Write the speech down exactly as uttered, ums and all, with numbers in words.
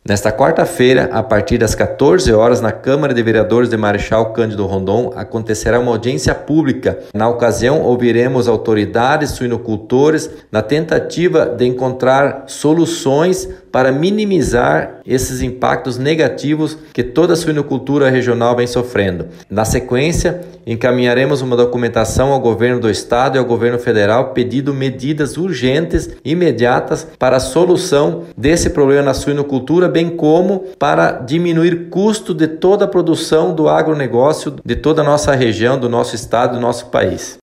Nesta quarta-feira, a partir das quatorze horas, na Câmara de Vereadores de Marechal Cândido Rondon, acontecerá uma audiência pública. Na ocasião, ouviremos autoridades, suinocultores, na tentativa de encontrar soluções para minimizar esses impactos negativos que toda a suinocultura regional vem sofrendo. Na sequência, encaminharemos uma documentação ao governo do estado e ao governo federal pedindo medidas urgentes, imediatas, para a solução desse problema na suinocultura, bem como para diminuir custo de toda a produção do agronegócio de toda a nossa região, do nosso estado, do nosso país.